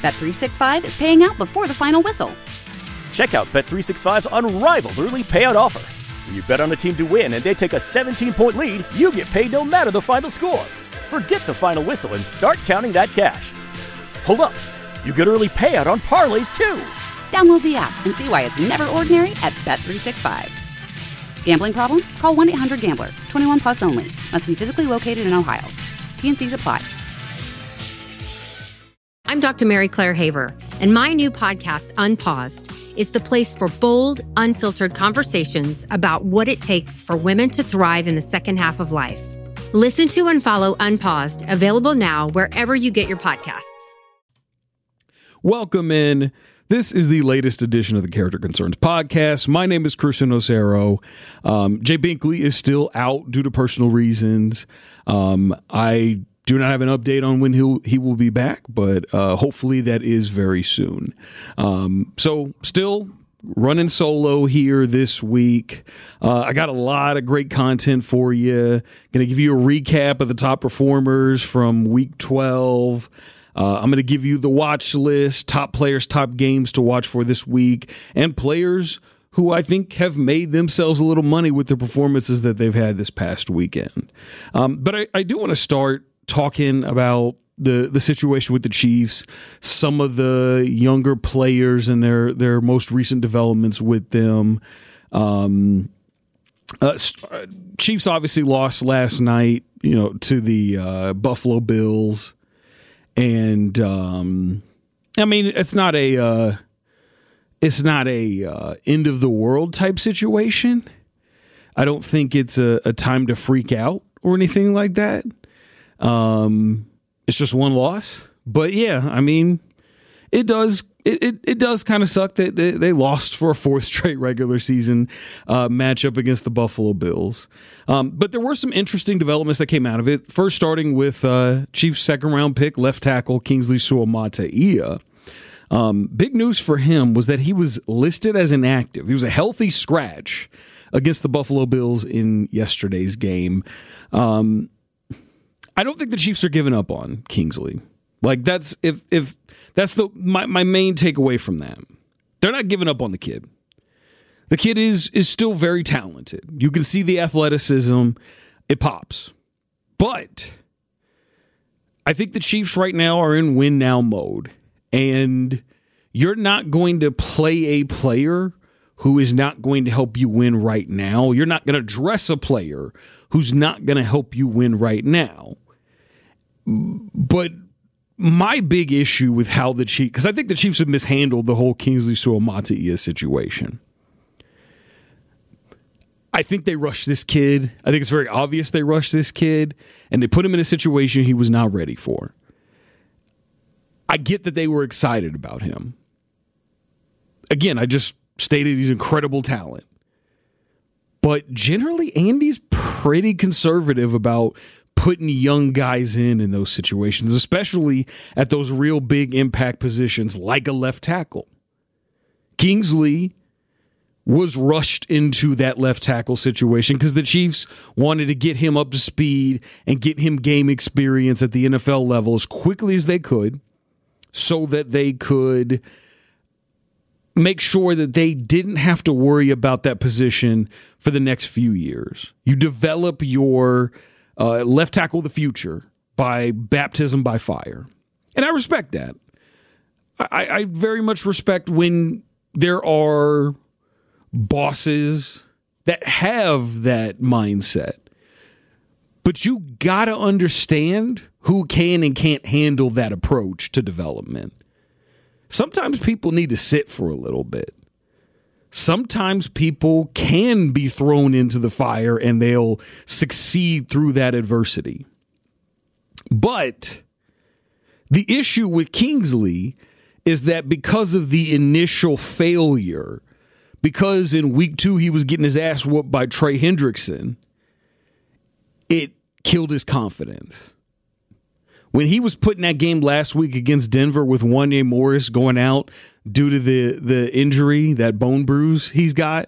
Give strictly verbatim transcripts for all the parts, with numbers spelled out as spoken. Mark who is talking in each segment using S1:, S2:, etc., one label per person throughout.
S1: Bet three sixty-five is paying out before the final whistle.
S2: Check out Bet three sixty-five's unrivaled early payout offer. When you bet on a team to win and they take a seventeen-point lead, you get paid no matter the final score. Forget the final whistle and start counting that cash. Hold up. You get early payout on parlays, too.
S1: Download the app and see why it's never ordinary at Bet three sixty-five. Gambling problem? Call one eight hundred gambler. twenty-one plus only. Must be physically located in Ohio. T N Cs apply.
S3: I'm Doctor Mary Claire Haver, and my new podcast, Unpaused, is the place for bold, unfiltered conversations about what it takes for women to thrive in the second half of life. Listen to and follow Unpaused, available now wherever you get your podcasts.
S4: Welcome in. This is the latest edition of the Character Concerns podcast. My name is Christian Osero. Um, Jay Binkley is still out due to personal reasons. Um, I do not have an update on when he'll, he will be back, but uh, hopefully that is very soon. Um, so still running solo here this week. Uh, I got a lot of great content for you. Going to give you a recap of the top performers from week twelve. Uh, I'm going to give you the watch list, top players, top games to watch for this week, and players who I think have made themselves a little money with the performances that they've had this past weekend. Um, but I, I do want to start talking about the the situation with the Chiefs, some of the younger players and their, their most recent developments with them. Um, uh, Chiefs obviously lost last night, you know, to the uh, Buffalo Bills. And um, I mean, it's not a uh, it's not a uh, end of the world type situation. I don't think it's a, a time to freak out or anything like that. Um, it's just one loss, but yeah, I mean, it does it it, it does kind of suck that they, they lost for a fourth straight regular season uh, matchup against the Buffalo Bills. Um, but there were some interesting developments that came out of it. First, starting with uh, Chiefs' second-round pick, left tackle Kingsley Suamataia. Um, big news for him was that he was listed as inactive. He was a healthy scratch against the Buffalo Bills in yesterday's game. Um, I don't think the Chiefs are giving up on Kingsley. Like that's if if that's the my, my main takeaway from that. They're not giving up on the kid. The kid is is still very talented. You can see the athleticism. It pops. But I think the Chiefs right now are in win now mode. And you're not going to play a player who is not going to help you win right now. You're not going to dress a player who's not going to help you win right now. But my big issue with how the Chiefs, because I think the Chiefs have mishandled the whole Kingsley Suamataia situation. I think they rushed this kid. I think it's very obvious they rushed this kid, and they put him in a situation he was not ready for. I get that they were excited about him. Again, I just stated he's incredible talent. But generally, Andy's pretty conservative about putting young guys in in those situations, especially at those real big impact positions like a left tackle. Kingsley was rushed into that left tackle situation because the Chiefs wanted to get him up to speed and get him game experience at the N F L level as quickly as they could so that they could make sure that they didn't have to worry about that position for the next few years. You develop your uh, left tackle of the future by baptism by fire. And I respect that. I, I very much respect when there are bosses that have that mindset. But you got to understand who can and can't handle that approach to development. Sometimes people need to sit for a little bit. Sometimes people can be thrown into the fire and they'll succeed through that adversity. But the issue with Kingsley is that because of the initial failure, because in week two he was getting his ass whooped by Trey Hendrickson, it killed his confidence. When he was put in that game last week against Denver with Wanya Morris going out due to the, the injury, that bone bruise he's got,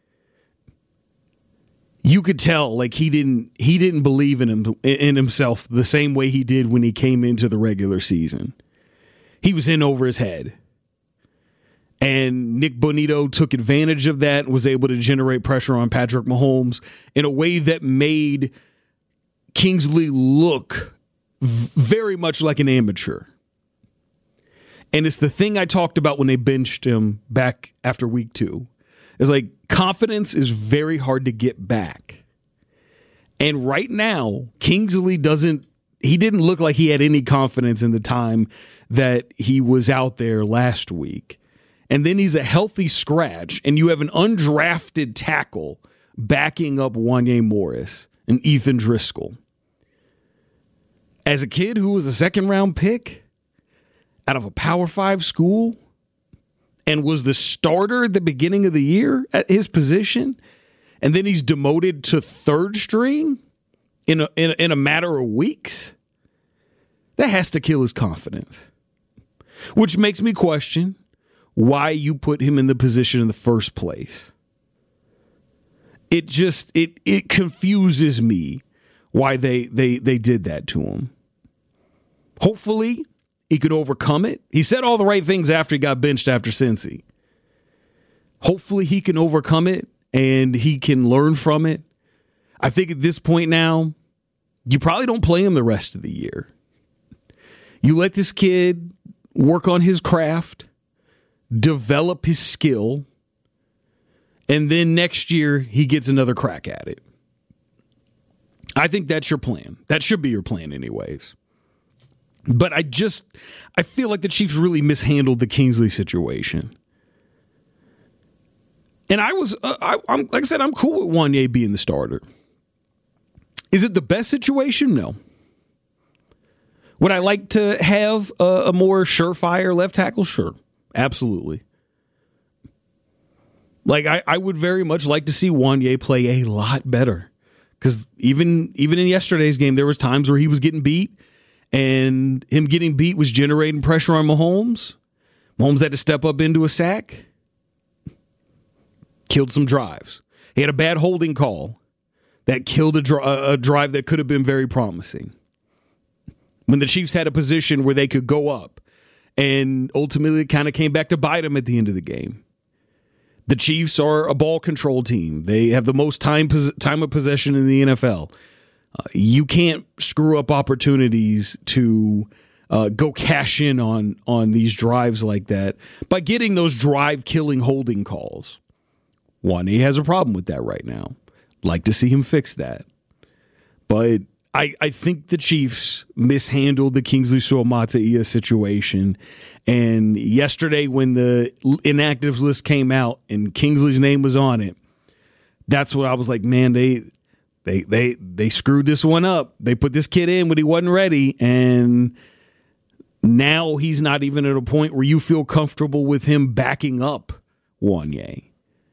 S4: you could tell like he didn't he didn't believe in him in himself the same way he did when he came into the regular season. he was in over his head. And Nick Bonito took advantage of that and was able to generate pressure on Patrick Mahomes in a way that made Kingsley look very much like an amateur. And it's the thing I talked about when they benched him back after week two. It's like confidence is very hard to get back. And right now, Kingsley doesn't, he didn't look like he had any confidence in the time that he was out there last week. And then he's a healthy scratch, and you have an undrafted tackle backing up Wanya Morris and Ethan Driscoll. As a kid who was a second-round pick out of a Power Five school and was the starter at the beginning of the year at his position, and then he's demoted to third string in a, in a, in a matter of weeks, that has to kill his confidence. Which makes me question why you put him in the position in the first place. It just, it it confuses me why they they they did that to him. Hopefully, he could overcome it. He said all the right things after he got benched after Cincy. Hopefully, he can overcome it and he can learn from it. I think at this point now, you probably don't play him the rest of the year. You let this kid work on his craft, develop his skill, and then next year he gets another crack at it. I think that's your plan. That should be your plan anyways. But I just, I feel like the Chiefs really mishandled the Kingsley situation. And I was, uh, I, I'm like I said, I'm cool with Wanya being the starter. Is it the best situation? No. Would I like to have a, a more surefire left tackle? Sure. Absolutely. Like, I, I would very much like to see Wanya play a lot better. Because even, even in yesterday's game, there was times where he was getting beat, and him getting beat was generating pressure on Mahomes. Mahomes had to step up into a sack. Killed some drives. He had a bad holding call that killed a, dri- a drive that could have been very promising. When the Chiefs had a position where they could go up, and ultimately it kind of came back to bite them at the end of the game. The Chiefs are a ball control team. They have the most time time of possession in the N F L. Uh, you can't screw up opportunities to uh, go cash in on, on these drives like that by getting those drive-killing holding calls. Wanya has a problem with that right now. Like to see him fix that. But I, I think the Chiefs mishandled the Kingsley Suamataia situation. And yesterday when the inactives list came out and Kingsley's name was on it, that's what I was like, man, they they they they screwed this one up. They put this kid in when he wasn't ready, and now he's not even at a point where you feel comfortable with him backing up Wanya.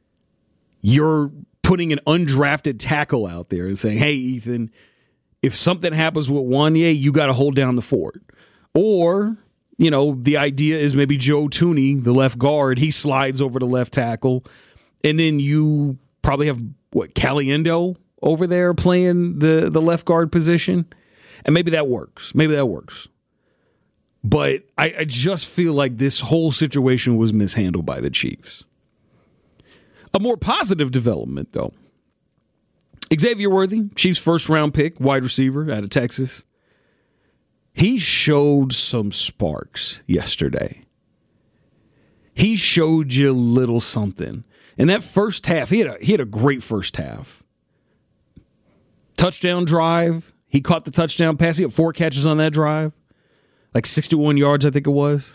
S4: You're putting an undrafted tackle out there and saying, hey, Ethan, if something happens with Wanya, you got to hold down the fort. Or, you know, the idea is maybe Joe Tooney, the left guard, he slides over to left tackle, and then you probably have, what, Caliendo over there playing the, the left guard position, and maybe that works. Maybe that works. But I, I just feel like this whole situation was mishandled by the Chiefs. A more positive development, though. Xavier Worthy, Chiefs' first-round pick, wide receiver out of Texas. He showed some sparks yesterday. He showed you a little something. In that first half, he had a, he had a great first half. Touchdown drive. He caught the touchdown pass. He had four catches on that drive. Like sixty-one yards, I think it was.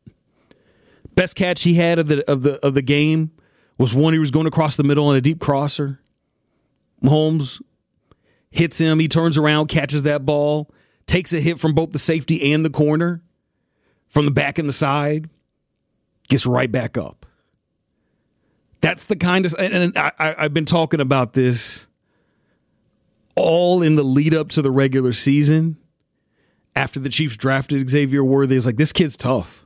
S4: Best catch he had of the of the of the game was one he was going across the middle on a deep crosser. Mahomes hits him. He turns around, catches that ball, takes a hit from both the safety and the corner, from the back and the side, gets right back up. That's the kind of, and I, I've been talking about this all in the lead up to the regular season. After the Chiefs drafted Xavier Worthy, it's like, this kid's tough.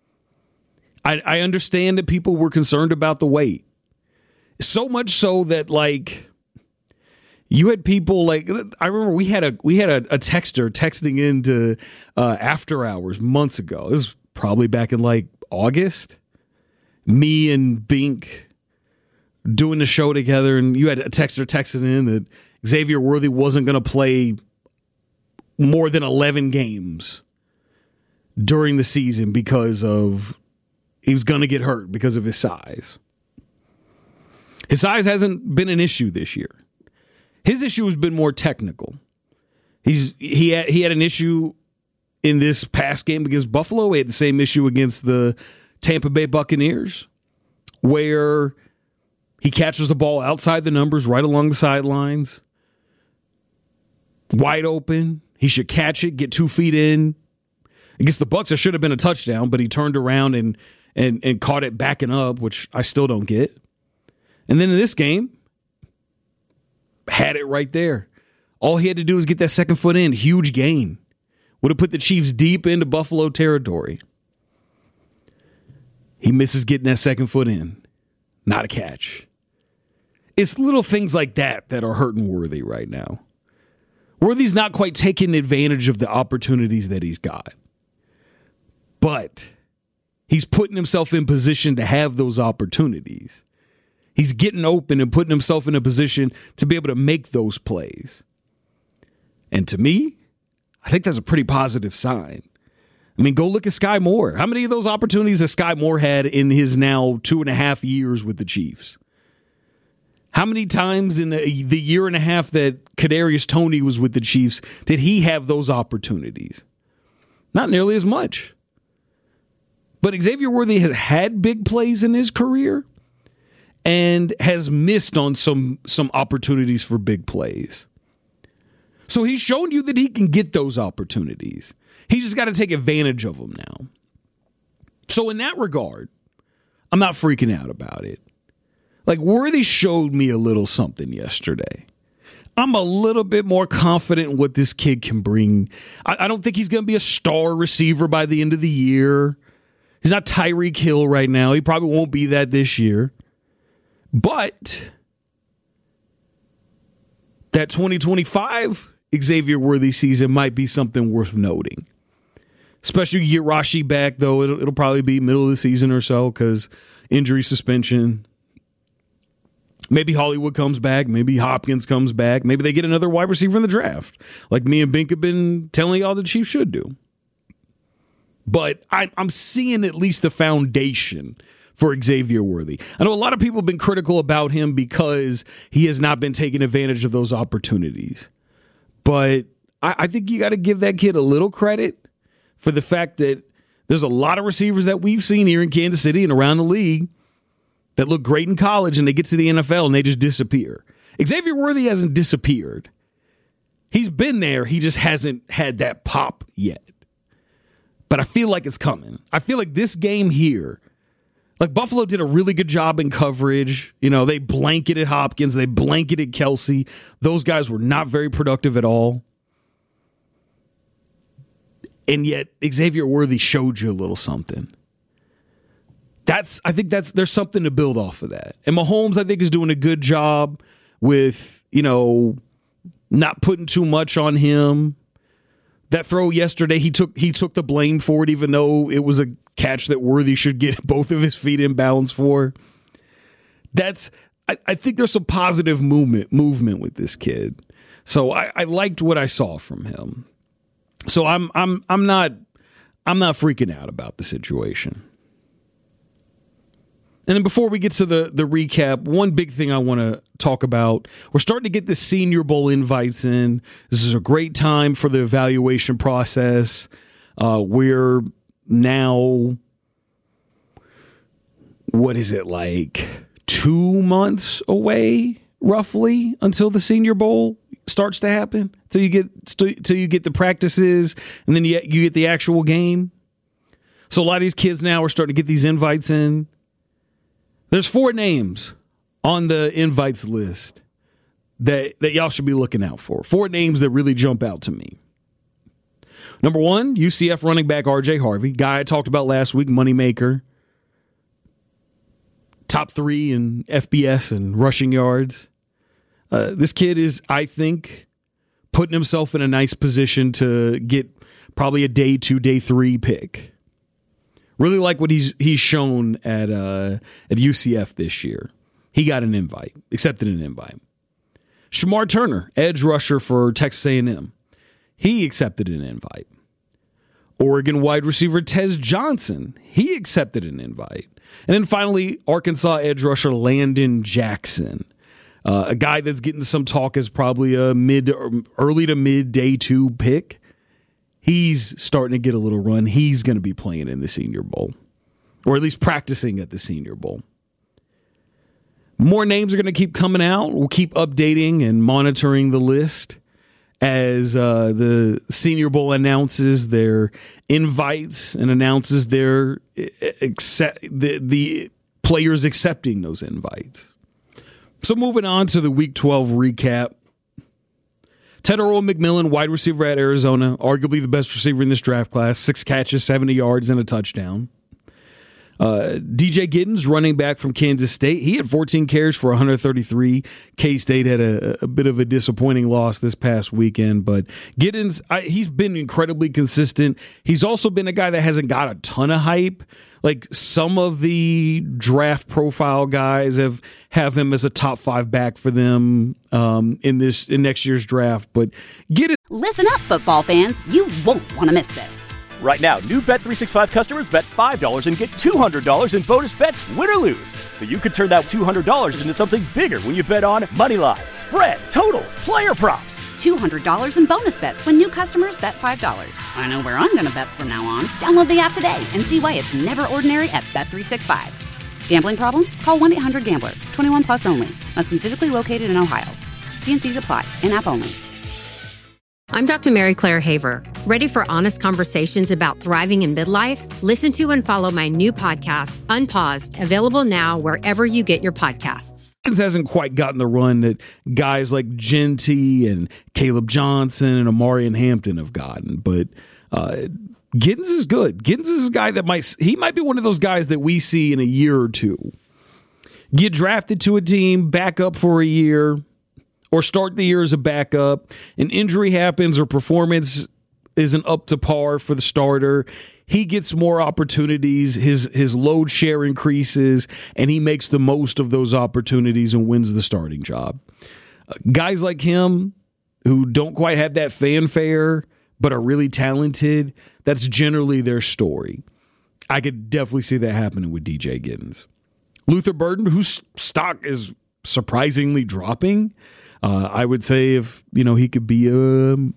S4: I, I understand that people were concerned about the weight. So much so that, like, you had people like, I remember we had a we had a, a texter texting into uh, After Hours months ago. It was probably back in like August. Me and Bink doing the show together, and you had a texter texting in that Xavier Worthy wasn't going to play more than eleven games during the season because of he was going to get hurt because of his size. His size hasn't been an issue this year. His issue has been more technical. He's he had, he had an issue in this past game against Buffalo. He had the same issue against the Tampa Bay Buccaneers, where he catches the ball outside the numbers, right along the sidelines, wide open. He should catch it, get two feet in. Against the Bucs, it should have been a touchdown, but he turned around and and and caught it backing up, which I still don't get. And then in this game, had it right there. All he had to do was get that second foot in. Huge gain. Would have put the Chiefs deep into Buffalo territory. He misses getting that second foot in. Not a catch. It's little things like that that are hurting Worthy right now. Worthy's not quite taking advantage of the opportunities that he's got. But he's putting himself in position to have those opportunities. He's getting open and putting himself in a position to be able to make those plays. And to me, I think that's a pretty positive sign. I mean, go look at Sky Moore. How many of those opportunities has Sky Moore had in his now two and a half years with the Chiefs? How many times in the, the year and a half that Kadarius Toney was with the Chiefs did he have those opportunities? Not nearly as much. But Xavier Worthy has had big plays in his career and has missed on some, some opportunities for big plays. So he's shown you that he can get those opportunities. He's just got to take advantage of them now. So in that regard, I'm not freaking out about it. Like, Worthy showed me a little something yesterday. I'm a little bit more confident in what this kid can bring. I, I don't think he's going to be a star receiver by the end of the year. He's not Tyreek Hill right now. He probably won't be that this year. But that twenty twenty-five Xavier Worthy season might be something worth noting. Especially you get Rashi back, though. It'll, it'll probably be middle of the season or so because injury suspension. Maybe Hollywood comes back. Maybe Hopkins comes back. Maybe they get another wide receiver in the draft, like me and Bink have been telling y'all the Chiefs should do. But I, I'm seeing at least the foundation for Xavier Worthy. I know a lot of people have been critical about him because he has not been taking advantage of those opportunities. But I, I think you got to give that kid a little credit for the fact that there's a lot of receivers that we've seen here in Kansas City and around the league that look great in college and they get to the N F L and they just disappear. Xavier Worthy hasn't disappeared. He's been there. He just hasn't had that pop yet. But I feel like it's coming. I feel like this game here, like Buffalo did a really good job in coverage. You know, they blanketed Hopkins. They blanketed Kelsey. Those guys were not very productive at all. And yet Xavier Worthy showed you a little something. That's, I think that's, there's something to build off of that. And Mahomes, I think, is doing a good job with, you know, not putting too much on him. That throw yesterday, he took he took the blame for it, even though it was a catch that Worthy should get both of his feet in balance for. That's, I, I think there's some positive movement movement with this kid. So I, I liked what I saw from him. So I'm I'm I'm not I'm not freaking out about the situation. And then before we get to the, the recap, one big thing I want to talk about, we're starting to get the Senior Bowl invites in. This is a great time for the evaluation process. Uh, we're now, what is it, like two months away, roughly, until the Senior Bowl starts to happen? Till you get till you get the practices, and then you, you get the actual game. So a lot of these kids now are starting to get these invites in. There's four names on the invites list that, that y'all should be looking out for. Four names that really jump out to me. Number one, U C F running back R J Harvey, guy I talked about last week, moneymaker. Top three in F B S and rushing yards. Uh, this kid is, I think, putting himself in a nice position to get probably a day two, day three pick. Really like what he's he's shown at uh, at U C F this year. He got an invite, accepted an invite. Shamar Turner, edge rusher for Texas A and M. He accepted an invite. Oregon wide receiver Tez Johnson. He accepted an invite. And then finally, Arkansas edge rusher Landon Jackson. Uh, a guy that's getting some talk as probably a mid, early to mid day two pick. He's starting to get a little run. He's going to be playing in the Senior Bowl, or at least practicing at the Senior Bowl. More names are going to keep coming out. We'll keep updating and monitoring the list as uh, the Senior Bowl announces their invites and announces their accept, the, the players accepting those invites. So moving on to the Week twelve recap. Ted Earl McMillan, wide receiver at Arizona, arguably the best receiver in this draft class. Six catches, seventy yards, and a touchdown. Uh, D J Giddens, running back from Kansas State. He had fourteen carries for one hundred thirty-three. K-State had a, a bit of a disappointing loss this past weekend, but Giddens, I, he's been incredibly consistent. He's also been a guy that hasn't got a ton of hype. Like some of the draft profile guys have, have him as a top five back for them um, in this in next year's draft. But Giddens.
S1: Listen up, football fans. You won't want to miss this.
S2: Right now, new Bet three sixty-five customers bet five dollars and get two hundred dollars in bonus bets, win or lose. So you could turn that two hundred dollars into something bigger when you bet on moneyline, spread, totals, player props.
S1: two hundred dollars in bonus bets when new customers bet five dollars. I know where I'm going to bet from now on. Download the app today and see why it's never ordinary at Bet three sixty-five. Gambling problem? Call one eight hundred gambler. twenty-one plus only. Must be physically located in Ohio. T and C's apply. In-app only.
S3: I'm Doctor Mary Claire Haver. Ready for honest conversations about thriving in midlife? Listen to and follow my new podcast, Unpaused, available now wherever you get your podcasts.
S4: Giddens hasn't quite gotten the run that guys like Genty and Caleb Johnson and Amarian Hampton have gotten, but uh, Giddens is good. Giddens is a guy that might, he might be one of those guys that we see in a year or two. Get drafted to a team, back up for a year, or start the year as a backup, an injury happens or performance isn't up to par for the starter, he gets more opportunities, his his load share increases, and he makes the most of those opportunities and wins the starting job. Uh, guys like him who don't quite have that fanfare but are really talented, that's generally their story. I could definitely see that happening with D J Giddens. Luther Burden, whose stock is surprisingly dropping, Uh, I would say if, you know, he could be um,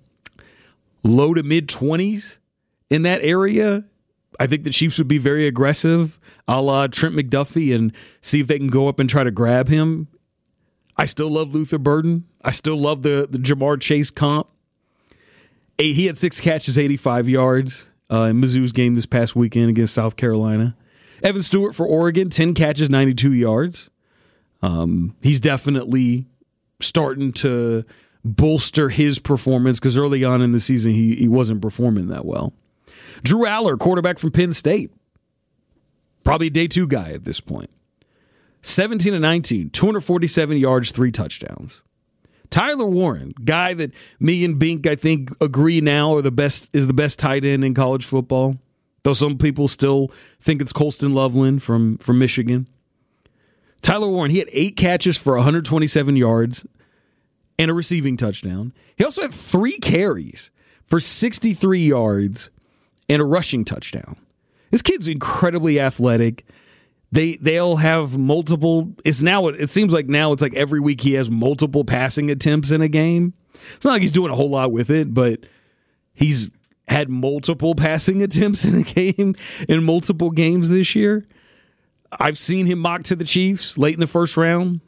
S4: low to mid twenties in that area, I think the Chiefs would be very aggressive, a la Trent McDuffie, and see if they can go up and try to grab him. I still love Luther Burden. I still love the, the Jamar Chase comp. He had six catches, eighty-five yards uh, in Mizzou's game this past weekend against South Carolina. Evan Stewart for Oregon, ten catches, ninety-two yards. Um, he's definitely starting to bolster his performance because early on in the season he, he wasn't performing that well. Drew Aller, quarterback from Penn State, probably a day two guy at this point. seventeen and nineteen, two hundred forty-seven yards, three touchdowns. Tyler Warren, guy that me and Bink I think agree now are the best is the best tight end in college football, though some people still think it's Colston Loveland from from Michigan. Tyler Warren, he had eight catches for one hundred twenty-seven yards and a receiving touchdown. He also had three carries for sixty-three yards and a rushing touchdown. This kid's incredibly athletic. They they'll have multiple. It's now. It seems like now it's like every week he has multiple passing attempts in a game. It's not like he's doing a whole lot with it, but he's had multiple passing attempts in a game in multiple games this year. I've seen him mocked to the Chiefs late in the first round.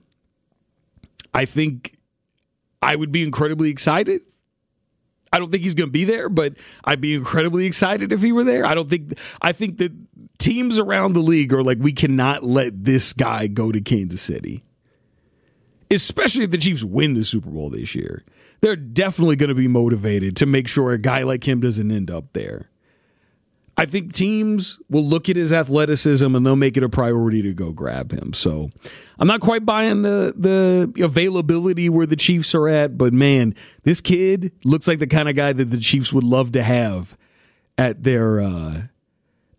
S4: I think I would be incredibly excited. I don't think he's going to be there, but I'd be incredibly excited if he were there. I don't think, I think that teams around the league are like, we cannot let this guy go to Kansas City. Especially if the Chiefs win the Super Bowl this year. They're definitely going to be motivated to make sure a guy like him doesn't end up there. I think teams will look at his athleticism and they'll make it a priority to go grab him. So I'm not quite buying the the availability where the Chiefs are at, but man, this kid looks like the kind of guy that the Chiefs would love to have at their uh,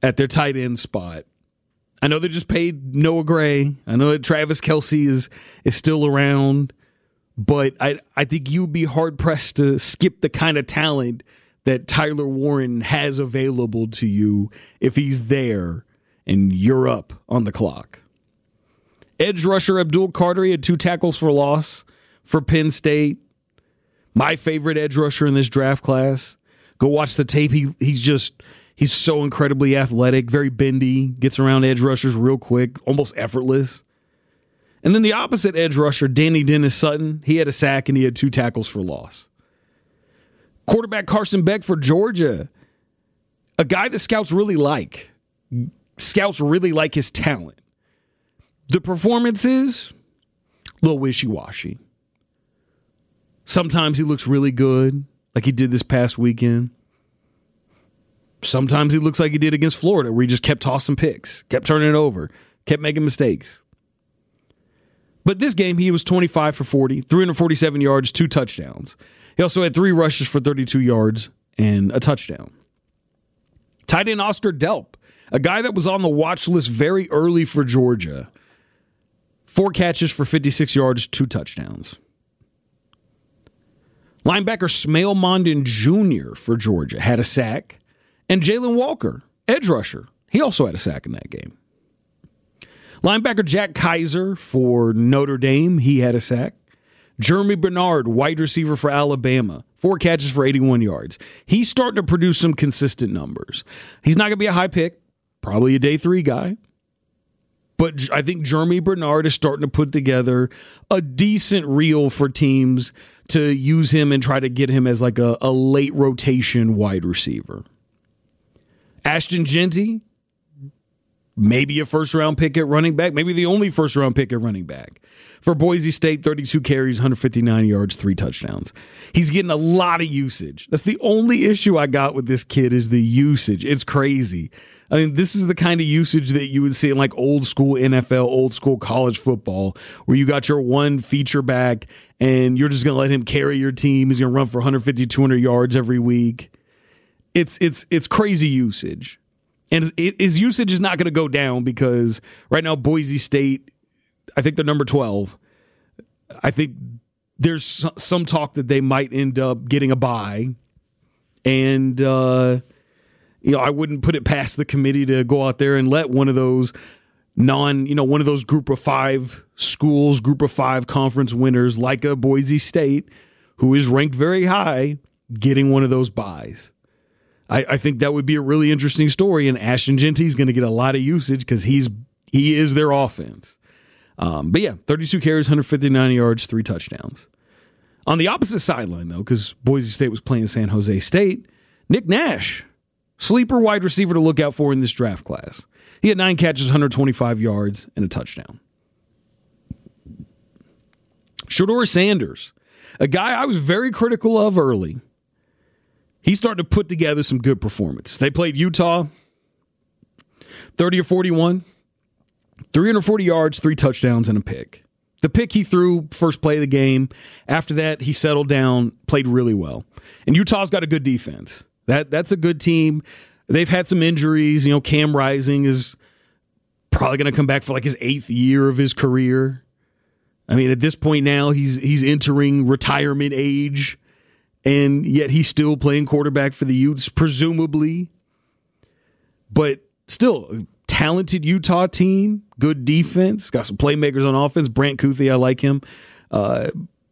S4: at their tight end spot. I know they just paid Noah Gray. I know that Travis Kelce is is still around, but I I think you'd be hard pressed to skip the kind of talent that Tyler Warren has available to you if he's there and you're up on the clock. Edge rusher Abdul Carter had two tackles for loss for Penn State. My favorite edge rusher in this draft class. Go watch the tape. He he's just he's so incredibly athletic, very bendy, gets around edge rushers real quick, almost effortless. And then the opposite edge rusher, Danny Dennis Sutton, he had a sack and he had two tackles for loss. Quarterback Carson Beck for Georgia, a guy that scouts really like. Scouts really like his talent. The performances, a little wishy-washy. Sometimes he looks really good, like he did this past weekend. Sometimes he looks like he did against Florida, where he just kept tossing picks, kept turning it over, kept making mistakes. But this game, he was twenty-five for forty, three hundred forty-seven yards, two touchdowns. He also had three rushes for thirty-two yards and a touchdown. Tight end Oscar Delp, a guy that was on the watch list very early for Georgia. Four catches for fifty-six yards, two touchdowns. Linebacker Smail Mondin Junior for Georgia had a sack. And Jalen Walker, edge rusher, he also had a sack in that game. Linebacker Jack Kaiser for Notre Dame, he had a sack. Jeremy Bernard, wide receiver for Alabama, four catches for eighty-one yards. He's starting to produce some consistent numbers. He's not going to be a high pick, probably a day three guy. But I think Jeremy Bernard is starting to put together a decent reel for teams to use him and try to get him as like a, a late rotation wide receiver. Ashton Jeanty, maybe a first-round pick at running back, maybe the only first-round pick at running back. For Boise State, thirty-two carries, one hundred fifty-nine yards, three touchdowns. He's getting a lot of usage. That's the only issue I got with this kid is the usage. It's crazy. I mean, this is the kind of usage that you would see in like old school N F L, old school college football, where you got your one feature back and you're just going to let him carry your team. He's going to run for one hundred fifty, two hundred yards every week. It's it's it's crazy usage. And his usage is not going to go down because right now Boise State, I think they're number twelve. I think there's some talk that they might end up getting a bye. And, uh, you know, I wouldn't put it past the committee to go out there and let one of those non, you know, one of those group of five schools, group of five conference winners like a Boise State, who is ranked very high, getting one of those byes. I, I think that would be a really interesting story, and Ashton Jeanty is going to get a lot of usage because he's he is their offense. Um, but yeah, thirty-two carries, one hundred fifty-nine yards, three touchdowns. On the opposite sideline, though, because Boise State was playing San Jose State, Nick Nash, sleeper wide receiver to look out for in this draft class. He had nine catches, one hundred twenty-five yards, and a touchdown. Shedeur Sanders, a guy I was very critical of early. He started to put together some good performances. They played Utah, thirty or forty-one, three hundred forty yards, three touchdowns, and a pick. The pick he threw first play of the game. After that, he settled down, played really well. And Utah's got a good defense. That That's a good team. They've had some injuries. You know, Cam Rising is probably going to come back for like his eighth year of his career. I mean, at this point now, he's he's entering retirement age. And yet he's still playing quarterback for the Utes, presumably. But still, a talented Utah team, good defense, got some playmakers on offense. Brant Kuthi, I like him. Uh,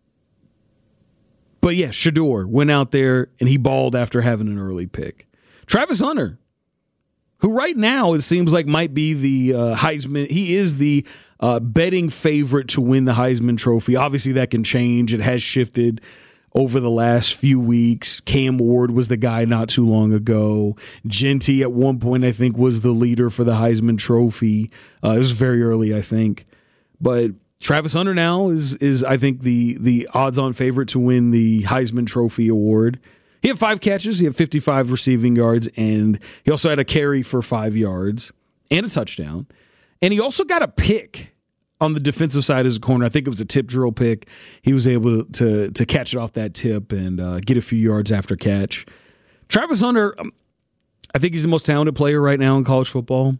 S4: but yeah, Shedeur went out there and he balled after having an early pick. Travis Hunter, who right now it seems like might be the uh, Heisman. He is the uh, betting favorite to win the Heisman Trophy. Obviously, that can change. It has shifted over the last few weeks. Cam Ward was the guy not too long ago. Jeanty at one point, I think, was the leader for the Heisman Trophy. Uh, it was very early, I think. But Travis Hunter now is, is I think, the the odds-on favorite to win the Heisman Trophy award. He had five catches. He had fifty-five receiving yards, and he also had a carry for five yards and a touchdown. And he also got a pick on the defensive side as a corner. I think it was a tip drill pick. He was able to to catch it off that tip and uh, get a few yards after catch. Travis Hunter, um, I think he's the most talented player right now in college football.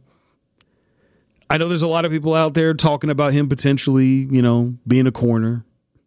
S4: I know there's a lot of people out there talking about him potentially, you know, being a corner.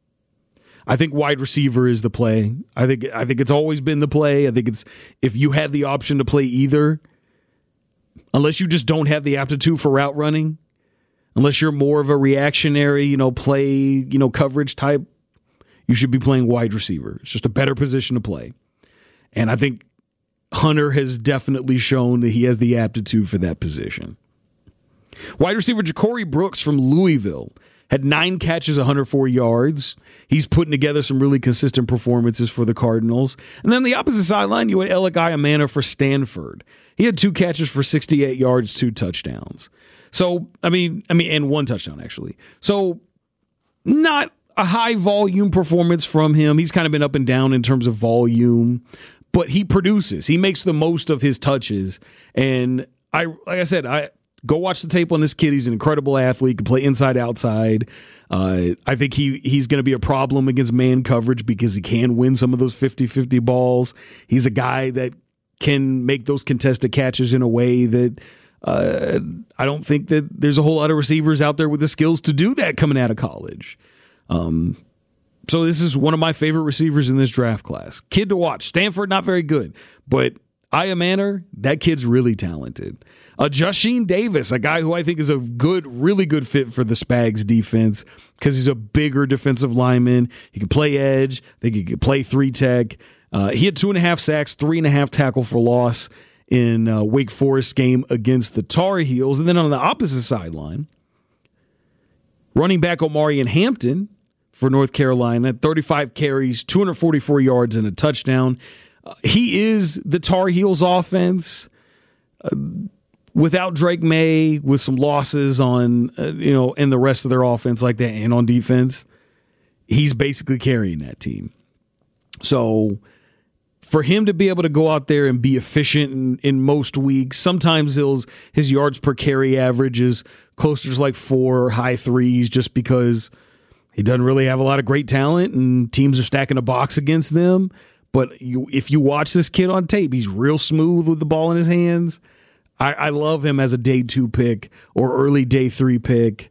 S4: I think wide receiver is the play. I think I think it's always been the play. I think it's if you have the option to play either, unless you just don't have the aptitude for route running, unless you're more of a reactionary, you know, play, you know, coverage type, you should be playing wide receiver. It's just a better position to play. And I think Hunter has definitely shown that he has the aptitude for that position. Wide receiver Ja'Cory Brooks from Louisville had nine catches, one hundred four yards. He's putting together some really consistent performances for the Cardinals. And then the opposite sideline, you had Alec Iamana for Stanford. He had two catches for sixty-eight yards, two touchdowns. So, I mean, I mean, and one touchdown, actually. So, not a high volume performance from him. He's kind of been up and down in terms of volume, but he produces. He makes the most of his touches. And I, like I said, I go watch the tape on this kid. He's an incredible athlete, can play inside, outside. Uh, I think he he's going to be a problem against man coverage because he can win some of those fifty-fifty balls. He's a guy that can make those contested catches in a way that uh, I don't think that there's a whole lot of receivers out there with the skills to do that coming out of college. Um, so this is one of my favorite receivers in this draft class. Kid to watch. Stanford, not very good, but Iamana, that kid's really talented. Uh, Josheen Davis, a guy who I think is a good, really good fit for the Spags defense because he's a bigger defensive lineman. He can play edge. I think he can play three tech. Uh, he had two and a half sacks, three and a half tackle for loss in uh, Wake Forest game against the Tar Heels. And then on the opposite sideline, running back Omarion Hampton for North Carolina, thirty-five carries, two hundred forty-four yards, and a touchdown. Uh, he is the Tar Heels offense. Uh, without Drake May, with some losses on, uh, you know, and the rest of their offense like that and on defense, he's basically carrying that team. So for him to be able to go out there and be efficient in, in most weeks, sometimes his, his yards per carry average is closer to like four, high threes, just because he doesn't really have a lot of great talent and teams are stacking a box against them. But you, if you watch this kid on tape, he's real smooth with the ball in his hands. I, I love him as a day two pick or early day three pick.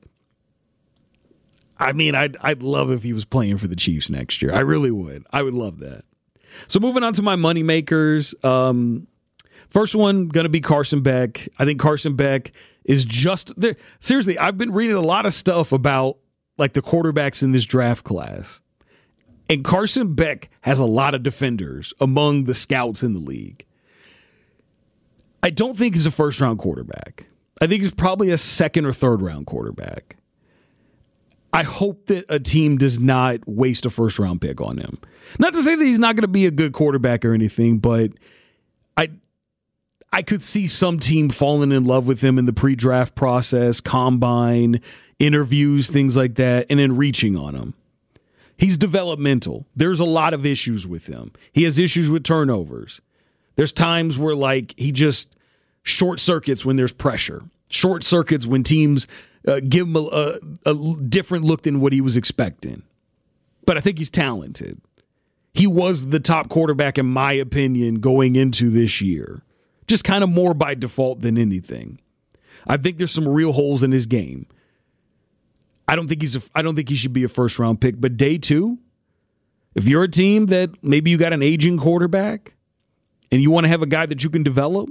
S4: I mean, I'd, I'd love if he was playing for the Chiefs next year. I really would. I would love that. So moving on to my money makers. Um, first one going to be Carson Beck. I think Carson Beck is just there. Seriously, I've been reading a lot of stuff about like the quarterbacks in this draft class. And Carson Beck has a lot of defenders among the scouts in the league. I don't think he's a first-round quarterback. I think he's probably a second- or third-round quarterback. I hope that a team does not waste a first-round pick on him. Not to say that he's not going to be a good quarterback or anything, but I I could see some team falling in love with him in the pre-draft process, combine, interviews, things like that, and then reaching on him. He's developmental. There's a lot of issues with him. He has issues with turnovers. There's times where, like, he just short circuits when there's pressure. Short circuits when teams uh, give him a, a, a different look than what he was expecting. But I think he's talented. He was the top quarterback, in my opinion, going into this year. Just kind of more by default than anything. I think there's some real holes in his game. I don't think he's a, I don't think he should be a first round pick, but day two, if you're a team that maybe you got an aging quarterback and you want to have a guy that you can develop,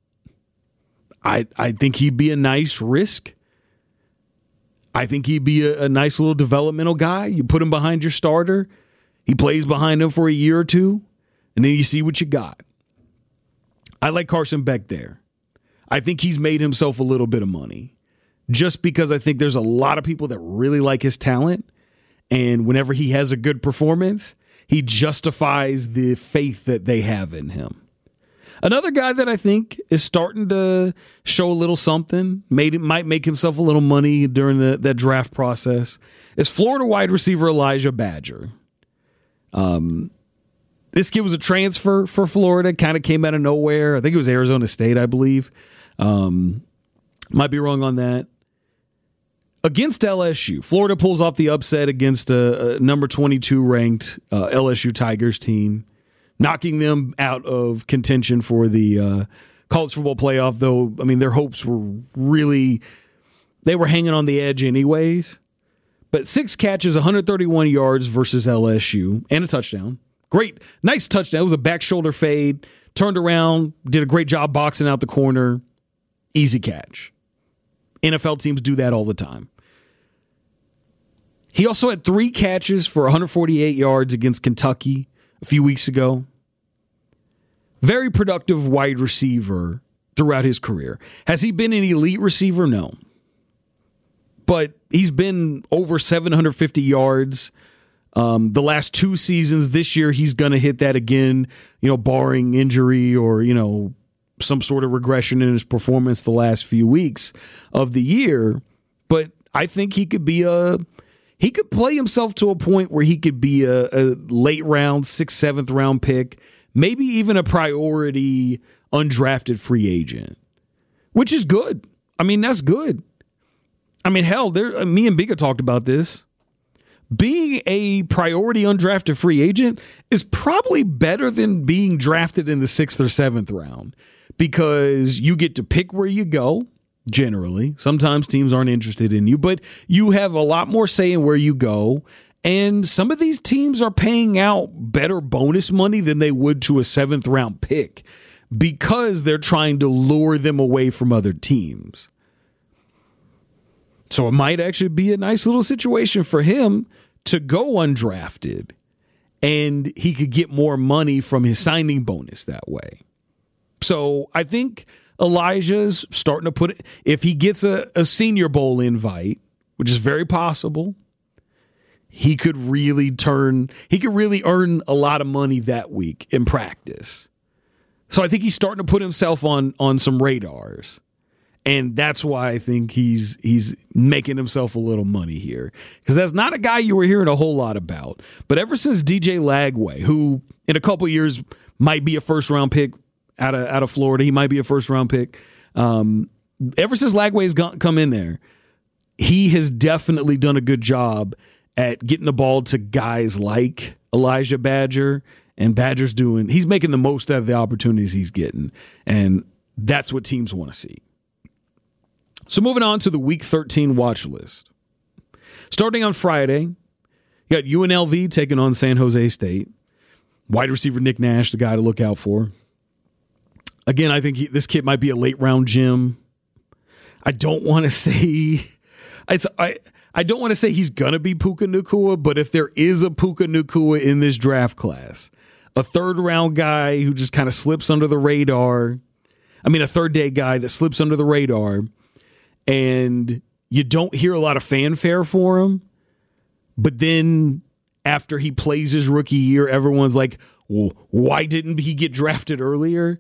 S4: I I think he'd be a nice risk. I think he'd be a, a nice little developmental guy. You put him behind your starter, he plays behind him for a year or two, and then you see what you got. I like Carson Beck there. I think he's made himself a little bit of money. Just because I think there's a lot of people that really like his talent, and whenever he has a good performance, he justifies the faith that they have in him. Another guy that I think is starting to show a little something, made it, might make himself a little money during the, that draft process, is Florida wide receiver Elijah Badger. Um, this kid was a transfer for Florida, kind of came out of nowhere. I think it was Arizona State, I believe. Um, might be wrong on that. Against L S U, Florida pulls off the upset against a, a number twenty-two ranked uh, L S U Tigers team, knocking them out of contention for the uh, college football playoff, though. I mean, their hopes were really, they were hanging on the edge anyways. But six catches, one hundred thirty-one yards versus L S U, and a touchdown. Great, nice touchdown. It was a back shoulder fade, turned around, did a great job boxing out the corner. Easy catch. N F L teams do that all the time. He also had three catches for one hundred forty-eight yards against Kentucky a few weeks ago. Very productive wide receiver throughout his career. Has he been an elite receiver? No. But he's been over seven hundred fifty yards um, the last two seasons. This year, he's going to hit that again, you know, barring injury or, you know, some sort of regression in his performance the last few weeks of the year. But I think he could be a, he could play himself to a point where he could be a, a late round, sixth, seventh round pick, maybe even a priority undrafted free agent, which is good. I mean, that's good. I mean, hell, there. Me and Bika talked about this. Being a priority undrafted free agent is probably better than being drafted in the sixth or seventh round because you get to pick where you go, generally. Sometimes teams aren't interested in you, but you have a lot more say in where you go. And some of these teams are paying out better bonus money than they would to a seventh round pick because they're trying to lure them away from other teams. So it might actually be a nice little situation for him to go undrafted, and he could get more money from his signing bonus that way. So I think Elijah's starting to put it, if he gets a, a Senior Bowl invite, which is very possible, he could really turn, he could really earn a lot of money that week in practice. So I think he's starting to put himself on, on some radars. And that's why I think he's he's making himself a little money here. Because that's not a guy you were hearing a whole lot about. But ever since D J Lagway, who in a couple years might be a first-round pick out of out of Florida, he might be a first-round pick. Um, ever since Lagway's gone, come in there, he has definitely done a good job at getting the ball to guys like Elijah Badger. And Badger's doing, he's making the most out of the opportunities he's getting. And that's what teams want to see. So moving on to the Week thirteen watch list. Starting on Friday, you got U N L V taking on San Jose State. Wide receiver Nick Nash, the guy to look out for. Again, I think he, this kid might be a late-round gem. I don't want to say it's I I don't want to say he's going to be Puka Nacua, but if there is a Puka Nacua in this draft class, a third-round guy who just kind of slips under the radar, I mean a third-day guy that slips under the radar, and you don't hear a lot of fanfare for him, but then after he plays his rookie year, everyone's like, well, why didn't he get drafted earlier?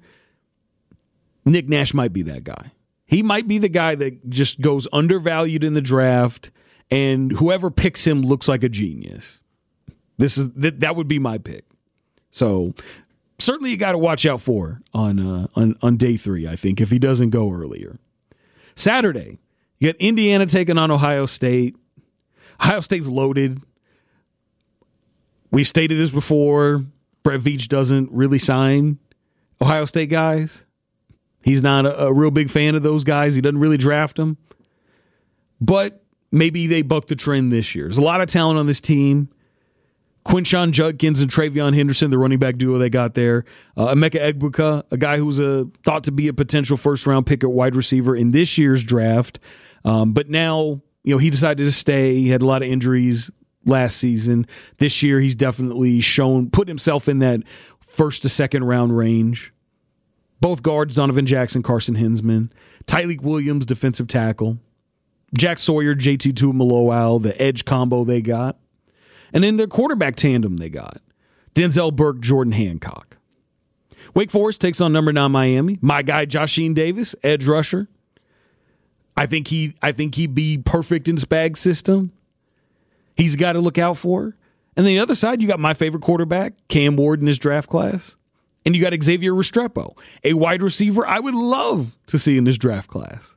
S4: Nick Nash might be that guy. He might be the guy that just goes undervalued in the draft, and whoever picks him looks like a genius. This is that, that would be my pick. So certainly you got to watch out for on, uh, on on day three, I think, if he doesn't go earlier. Saturday, you got Indiana taking on Ohio State. Ohio State's loaded. We've stated this before. Brett Veach doesn't really sign Ohio State guys. He's not a, a real big fan of those guys. He doesn't really draft them. But maybe they buck the trend this year. There's a lot of talent on this team. Quinshon Judkins and Travion Henderson, the running back duo they got there. Uh, Emeka Egbuka, a guy who's a, thought to be a potential first-round pick at wide receiver in this year's draft. Um, but now, you know, he decided to stay. He had a lot of injuries last season. This year, he's definitely shown, put himself in that first to second round range. Both guards, Donovan Jackson, Carson Hinsman. Tyleik Williams, defensive tackle. Jack Sawyer, J T Tuimoloau, the edge combo they got. And then their quarterback tandem they got. Denzel Burke, Jordan Hancock. Wake Forest takes on number nine Miami. My guy, Josheen Davis, edge rusher. I think he I think he'd be perfect in Spag's system. He's a guy to look out for. And then the other side, you got my favorite quarterback, Cam Ward in his draft class. And you got Xavier Restrepo, a wide receiver I would love to see in this draft class.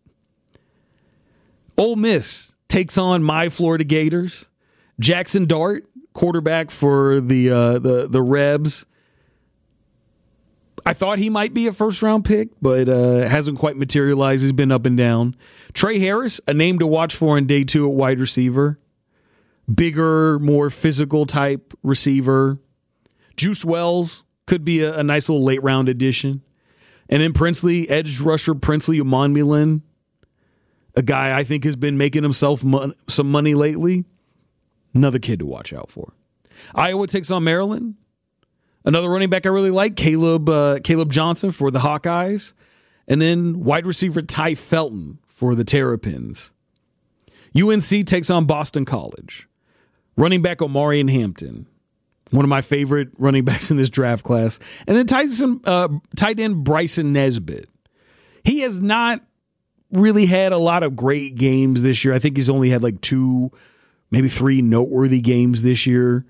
S4: Ole Miss takes on my Florida Gators. Jackson Dart, quarterback for the uh, the the Rebs. I thought he might be a first-round pick, but uh, hasn't quite materialized. He's been up and down. Trey Harris, a name to watch for in day two at wide receiver. Bigger, more physical type receiver. Juice Wells could be a, a nice little late-round addition. And then Princely, edge rusher Princely Umanmielen, a guy I think has been making himself mon- some money lately. Another kid to watch out for. Iowa takes on Maryland. Another running back I really like, Caleb uh, Caleb Johnson for the Hawkeyes. And then wide receiver Ty Felton for the Terrapins. U N C takes on Boston College. Running back Omarion Hampton, one of my favorite running backs in this draft class. And then tight end, uh, tight end Bryson Nesbitt. He has not really had a lot of great games this year. I think he's only had like two, maybe three noteworthy games this year.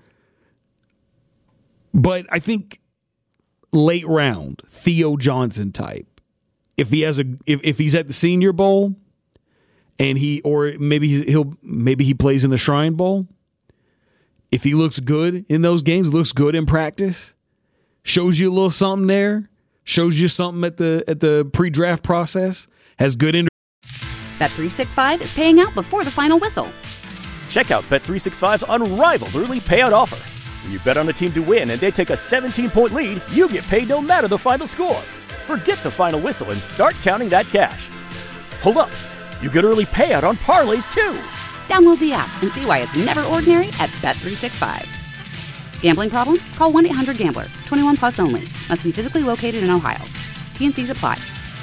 S4: But I think late round, Theo Johnson type. If he has a, if, if he's at the Senior Bowl, and he, or maybe he's, he'll, maybe he plays in the Shrine Bowl. If he looks good in those games, looks good in practice, shows you a little something there, shows you something at the at the pre-draft process, has good. Inter-
S1: Bet three sixty-five is paying out before the final whistle.
S2: Check out Bet three sixty-five's unrivaled early payout offer. When you bet on a team to win and they take a seventeen-point lead, you get paid no matter the final score. Forget the final whistle and start counting that cash. Hold up. You get early payout on parlays, too.
S1: Download the app and see why it's never ordinary at Bet three sixty-five. Gambling problem? Call one eight hundred gambler. twenty-one plus only. Must be physically located in Ohio. T and C's apply.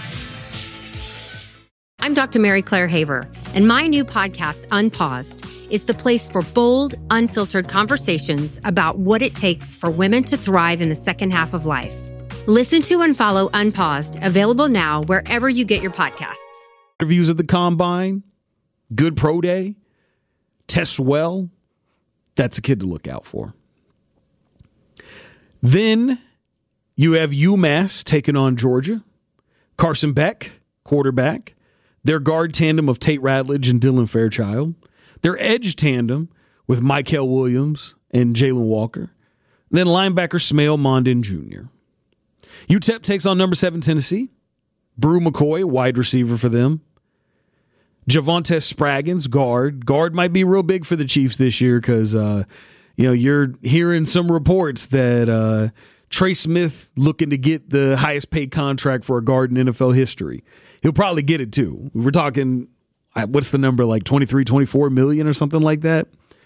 S3: I'm Doctor Mary Claire Haver, and my new podcast, Unpaused, is the place for bold, unfiltered conversations about what it takes for women to thrive in the second half of life. Listen to and follow Unpaused, available now wherever you get your podcasts.
S4: Interviews at the Combine, good pro day, tests well. That's a kid to look out for. Then you have UMass taking on Georgia. Carson Beck, quarterback. Their guard tandem of Tate Ratledge and Dylan Fairchild. Their edge tandem with Mykel Williams and Jalen Walker. Then linebacker Smail Mondin Junior U T E P takes on number seven Tennessee. Brew McCoy, wide receiver for them. Javonte Spraggins, guard. Guard might be real big for the Chiefs this year because, uh, you know, you're hearing some reports that uh, Trey Smith looking to get the highest paid contract for a guard in N F L history. He'll probably get it too. We're talking, what's the number, like twenty-three, twenty-four million or something like that?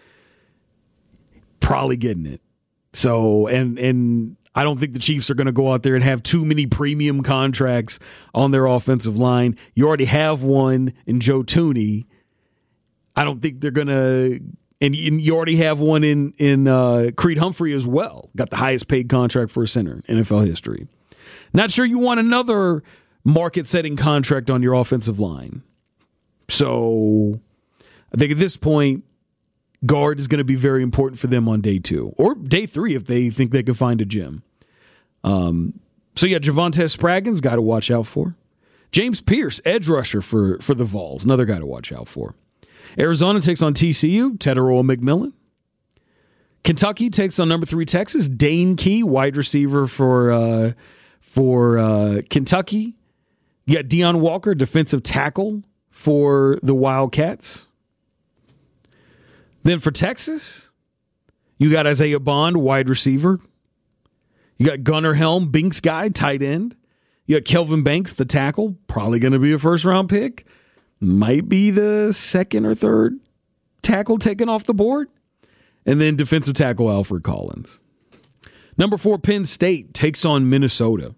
S4: Probably getting it. So, and and I don't think the Chiefs are going to go out there and have too many premium contracts on their offensive line. You already have one in Joe Thuney. I don't think they're going to, and you already have one in, in uh, Creed Humphrey as well. Got the highest paid contract for a center in N F L history. Not sure you want another market-setting contract on your offensive line. So I think at this point, guard is going to be very important for them on day two. Or day three if they think they can find a gym. Um, so, yeah, Javonte Spraggins, guy to watch out for. James Pierce, edge rusher for, for the Vols, another guy to watch out for. Arizona takes on T C U, Teteroa McMillan. Kentucky takes on number three Texas, Dane Key, wide receiver for, uh, for uh, Kentucky. You got Deion Walker, defensive tackle for the Wildcats. Then for Texas, you got Isaiah Bond, wide receiver. You got Gunnar Helm, Binks guy, tight end. You got Kelvin Banks, the tackle, probably going to be a first-round pick. Might be the second or third tackle taken off the board. And then defensive tackle Alfred Collins. Number four, Penn State takes on Minnesota.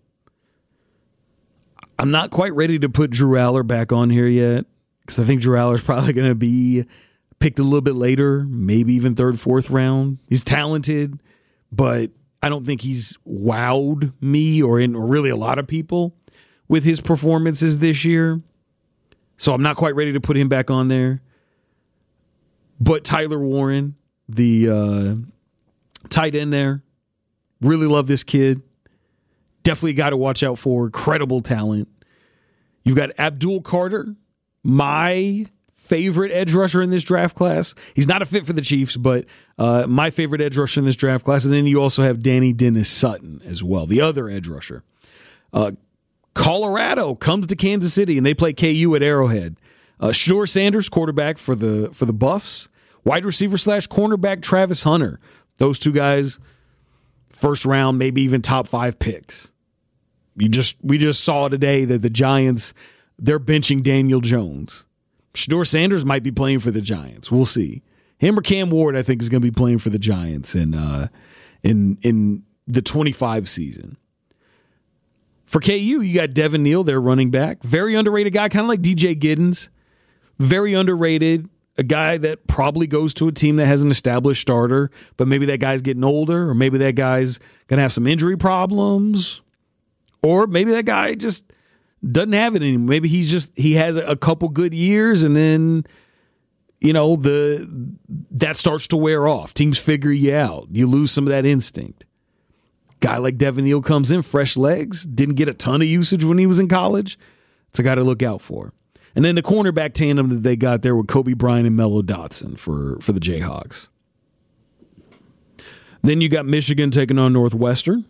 S4: I'm not quite ready to put Drew Aller back on here yet because I think Drew Aller is probably going to be picked a little bit later, maybe even third, fourth round. He's talented, but I don't think he's wowed me or, in, or really a lot of people with his performances this year. So I'm not quite ready to put him back on there. But Tyler Warren, the uh, tight end there, really love this kid. Definitely got to watch out for. Credible talent. You've got Abdul Carter, my favorite edge rusher in this draft class. He's not a fit for the Chiefs, but uh, my favorite edge rusher in this draft class. And then you also have Danny Dennis Sutton as well, the other edge rusher. Uh, Colorado comes to Kansas City, and they play K U at Arrowhead. Uh, Shedeur Sanders, quarterback for the for the Buffs. Wide receiver slash cornerback Travis Hunter. Those two guys, first round, maybe even top five picks. You just we just saw today that the Giants, they're benching Daniel Jones. Shedeur Sanders might be playing for the Giants. We'll see. Him or Cam Ward, I think, is going to be playing for the Giants in uh, in in the twenty-five season. For K U, you got Devin Neal, their running back. Very underrated guy, kind of like D J Giddens. Very underrated. A guy that probably goes to a team that has an established starter, but maybe that guy's getting older, or maybe that guy's going to have some injury problems, or maybe that guy just doesn't have it anymore. Maybe he's just he has a couple good years, and then you know the that starts to wear off. Teams figure you out. You lose some of that instinct. Guy like Devin Neal comes in, fresh legs, didn't get a ton of usage when he was in college. It's a guy to look out for. And then the cornerback tandem that they got there with Kobe Bryant and Mello Dotson for, for the Jayhawks. Then you got Michigan taking on Northwestern.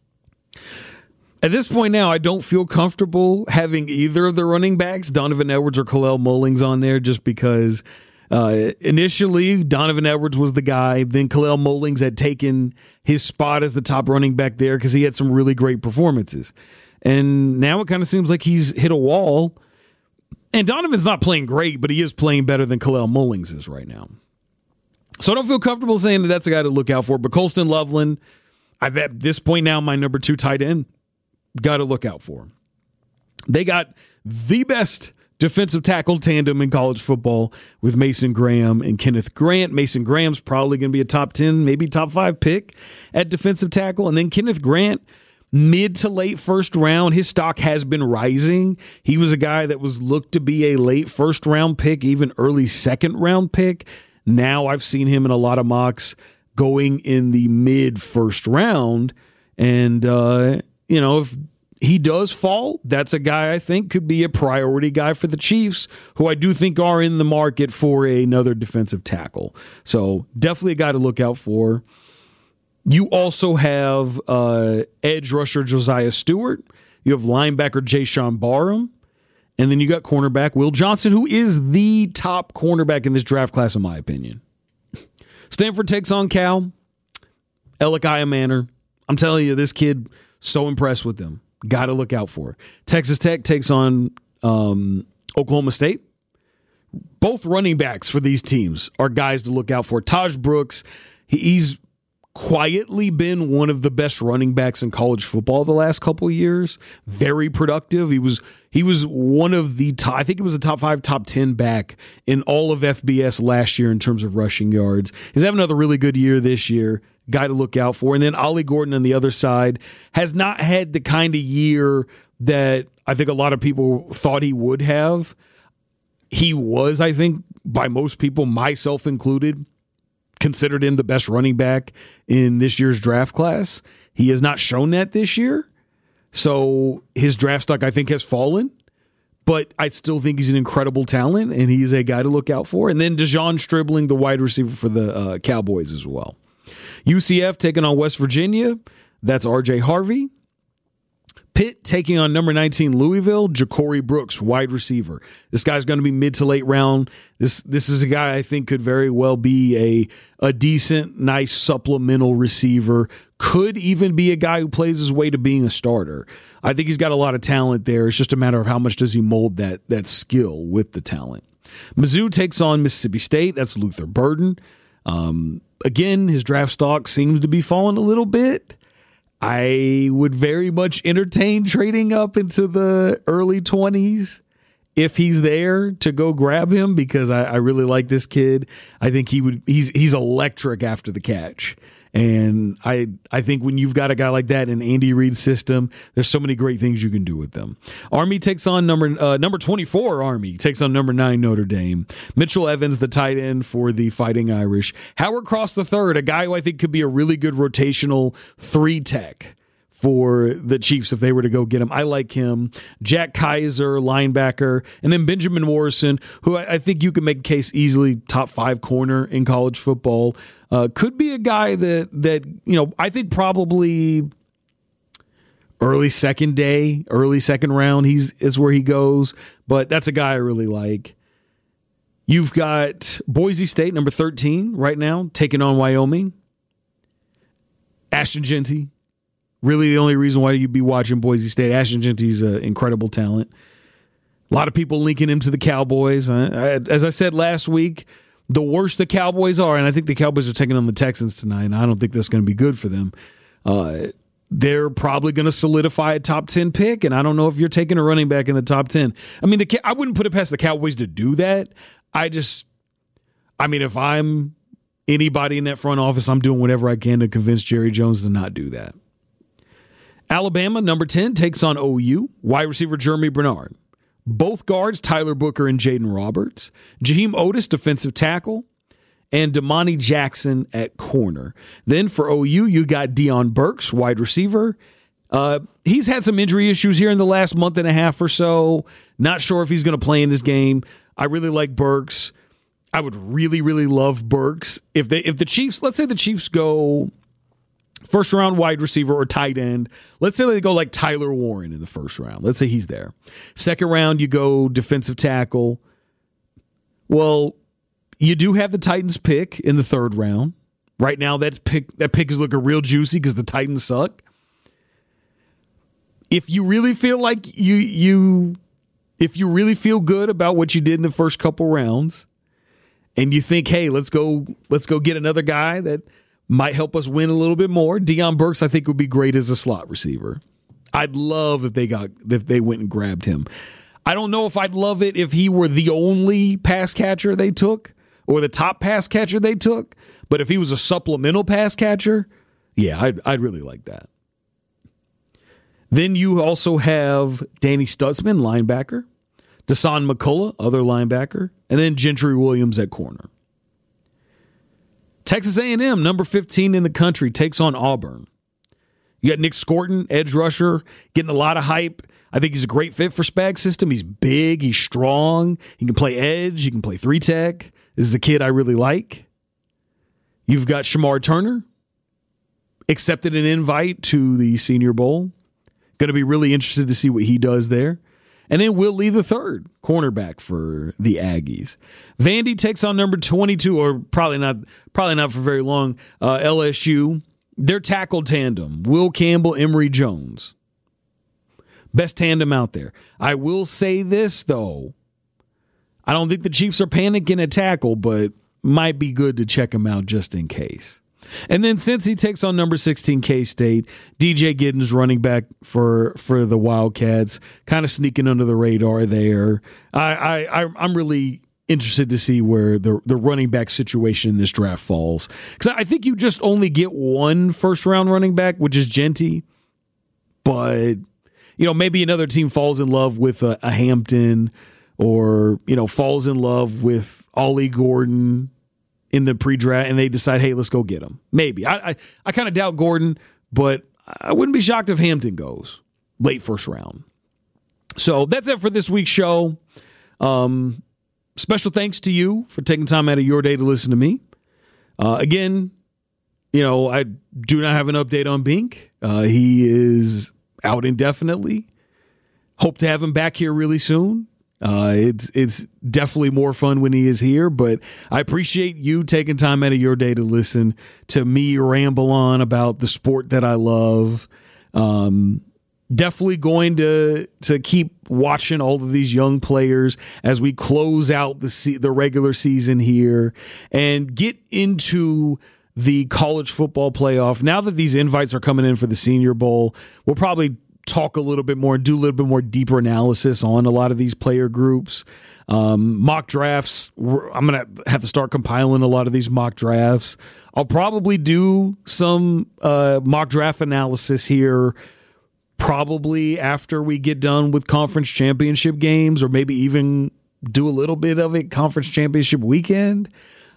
S4: At this point now, I don't feel comfortable having either of the running backs, Donovan Edwards or Kalel Mullings, on there just because uh, initially Donovan Edwards was the guy. Then Kalel Mullings had taken his spot as the top running back there because he had some really great performances. And now it kind of seems like he's hit a wall. And Donovan's not playing great, but he is playing better than Kalel Mullings is right now. So I don't feel comfortable saying that that's a guy to look out for. But Colston Loveland, I've at this point now, my number two tight end, got to look out for him. They got the best defensive tackle tandem in college football with Mason Graham and Kenneth Grant. Mason Graham's probably going to be a top ten, maybe top five pick at defensive tackle. And then Kenneth Grant, mid to late first round, his stock has been rising. He was a guy that was looked to be a late first round pick, even early second round pick. Now I've seen him in a lot of mocks going in the mid first round. And, uh, you know, if he does fall, that's a guy I think could be a priority guy for the Chiefs, who I do think are in the market for another defensive tackle. So definitely a guy to look out for. You also have uh, edge rusher Josiah Stewart. You have linebacker Jayshawn Barham. And then you got cornerback Will Johnson, who is the top cornerback in this draft class, in my opinion. Stanford takes on Cal. Elikiah Manor. I'm telling you, this kid, so impressed with them. Got to look out for. Texas Tech takes on um, Oklahoma State. Both running backs for these teams are guys to look out for. Taj Brooks, he's quietly been one of the best running backs in college football the last couple of years. Very productive. He was he was one of the top, I think it was a top five, top ten back in all of F B S last year in terms of rushing yards. He's having another really good year this year. Guy to look out for. And then Ollie Gordon on the other side has not had the kind of year that I think a lot of people thought he would have. He was, I think, by most people, myself included, considered him the best running back in this year's draft class. He has not shown that this year. So his draft stock, I think, has fallen. But I still think he's an incredible talent, and he's a guy to look out for. And then Dejon Stribling, the wide receiver for the uh, Cowboys as well. U C F taking on West Virginia. That's R J Harvey. Pitt taking on number nineteen Louisville, Ja'Cory Brooks, wide receiver. This guy's going to be mid to late round. This this is a guy I think could very well be a, a decent, nice supplemental receiver. Could even be a guy who plays his way to being a starter. I think he's got a lot of talent there. It's just a matter of how much does he mold that, that skill with the talent. Mizzou takes on Mississippi State. That's Luther Burden. Um, again, his draft stock seems to be falling a little bit. I would very much entertain trading up into the early twenties if he's there to go grab him, because I, I really like this kid. I think he would. He's he's electric after the catch, and I I think when you've got a guy like that in Andy Reid's system, there's so many great things you can do with them. Army takes on number uh, number twenty-four. Army takes on number nine Notre Dame. Mitchell Evans, the tight end for the Fighting Irish. Howard Cross the third, a guy who I think could be a really good rotational three tech for the Chiefs if they were to go get him. I like him. Jack Kaiser, linebacker, and then Benjamin Morrison, who I, I think you can make a case easily top five corner in college football. Uh, could be a guy that, that, you know, I think probably early second day, early second round, he's is where he goes. But that's a guy I really like. You've got Boise State, number thirteen right now, taking on Wyoming. Ashton Jeanty. Really the only reason why you'd be watching Boise State. Ashton Jeanty's an incredible talent. A lot of people linking him to the Cowboys. As I said last week, the worse the Cowboys are, and I think the Cowboys are taking on the Texans tonight, and I don't think that's going to be good for them. Uh, they're probably going to solidify a top ten pick, and I don't know if you're taking a running back in the top ten. I mean, the, I wouldn't put it past the Cowboys to do that. I just, I mean, if I'm anybody in that front office, I'm doing whatever I can to convince Jerry Jones to not do that. Alabama, number ten, takes on O U. Wide receiver Jeremy Bernard. Both guards, Tyler Booker and Jaden Roberts. Jaheim Otis, defensive tackle. And Damani Jackson at corner. Then for O U, you got Deion Burks, wide receiver. Uh, he's had some injury issues here in the last month and a half or so. Not sure if he's going to play in this game. I really like Burks. I would really, really love Burks. If they, if the Chiefs, let's say the Chiefs go first round wide receiver or tight end. Let's say they go like Tyler Warren in the first round. Let's say he's there. Second round, you go defensive tackle. Well, you do have the Titans pick in the third round. Right now, that pick that pick is looking real juicy because the Titans suck. If you really feel like you you if you really feel good about what you did in the first couple rounds, and you think, hey, let's go let's go get another guy that might help us win a little bit more. Deion Burks, I think, would be great as a slot receiver. I'd love if they got if they went and grabbed him. I don't know if I'd love it if he were the only pass catcher they took or the top pass catcher they took. But if he was a supplemental pass catcher, yeah, I'd, I'd really like that. Then you also have Danny Stutzman, linebacker, Dasan McCullough, other linebacker, and then Gentry Williams at corner. Texas A and M, number fifteen in the country, takes on Auburn. You got Nick Scorton, edge rusher, getting a lot of hype. I think he's a great fit for Spag's system. He's big, he's strong, he can play edge, he can play three tech. This is a kid I really like. You've got Shamar Turner, accepted an invite to the Senior Bowl. Going to be really interested to see what he does there. And then Will Lee the third, cornerback for the Aggies. Vandy takes on number twenty-two, or probably not probably not for very long, uh, L S U. Their tackle tandem, Will Campbell, Emory Jones. Best tandem out there. I will say this, though. I don't think the Chiefs are panicking at tackle, but might be good to check them out just in case. And then since he takes on number sixteen K-State, D J Giddens, running back for for the Wildcats, kind of sneaking under the radar there. I, I, I'm really interested to see where the, the running back situation in this draft falls. Because I think you just only get one first-round running back, which is Jeanty. But, you know, maybe another team falls in love with a, a Hampton or, you know, falls in love with Ollie Gordon in the pre-draft, and they decide, hey, let's go get him. Maybe. I I, I kind of doubt Gordon, but I wouldn't be shocked if Hampton goes late first round. So that's it for this week's show. Um, special thanks to you for taking time out of your day to listen to me. Uh, again, you know, I do not have an update on Bink. Uh, he is out indefinitely. Hope to have him back here really soon. Uh, it's it's definitely more fun when he is here, but I appreciate you taking time out of your day to listen to me ramble on about the sport that I love. Um, definitely going to to keep watching all of these young players as we close out the se- the regular season here and get into the college football playoff. Now that these invites are coming in for the Senior Bowl, we'll probably talk a little bit more and do a little bit more deeper analysis on a lot of these player groups. Um, mock drafts, I'm going to have to start compiling a lot of these mock drafts. I'll probably do some uh, mock draft analysis here probably after we get done with conference championship games, or maybe even do a little bit of it conference championship weekend.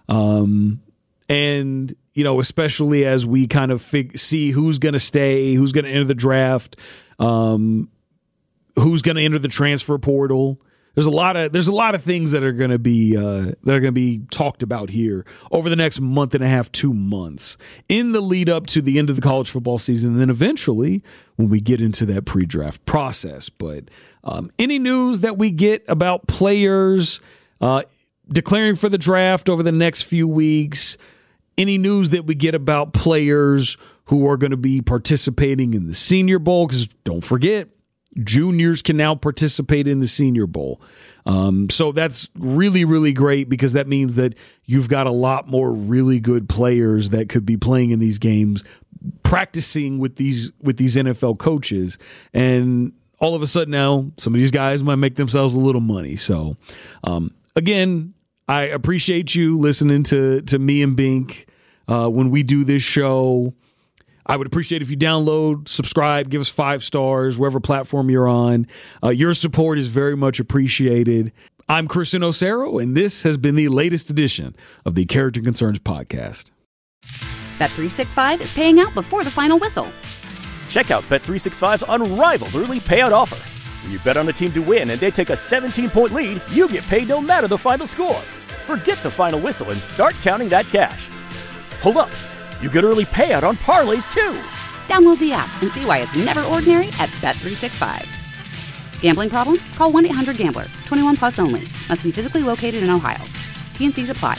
S4: Um, and, you know, especially as we kind of fig- see who's going to stay, who's going to enter the draft, Um, who's going to enter the transfer portal. There's a lot of there's a lot of things that are going to be uh, that are going to be talked about here over the next month and a half, two months in the lead up to the end of the college football season, and then eventually when we get into that pre-draft process. But um, any news that we get about players uh, declaring for the draft over the next few weeks, any news that we get about players who are going to be participating in the Senior Bowl, because don't forget, juniors can now participate in the Senior Bowl. Um, so that's really, really great because that means that you've got a lot more really good players that could be playing in these games, practicing with these with these N F L coaches. And all of a sudden now, some of these guys might make themselves a little money. So, um, again, I appreciate you listening to, to me and Bink uh, when we do this show. I would appreciate if you download, subscribe, give us five stars, wherever platform you're on. Uh, your support is very much appreciated. I'm Christian Osero, and this has been the latest edition of the Character Concerns podcast.
S1: Bet three sixty-five is paying out before the final whistle.
S2: Check out Bet three sixty-five's unrivaled early payout offer. When you bet on a team to win and they take a seventeen-point lead, you get paid no matter the final score. Forget the final whistle and start counting that cash. Hold up. You get early payout on parlays, too.
S1: Download the app and see why it's never ordinary at Bet three sixty-five. Gambling problem? Call one eight hundred gambler. twenty-one plus only. Must be physically located in Ohio. T N Cs apply.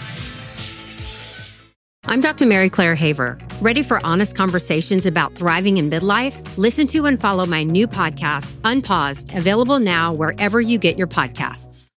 S3: I'm Doctor Mary Claire Haver. Ready for honest conversations about thriving in midlife? Listen to and follow my new podcast, Unpaused, available now wherever you get your podcasts.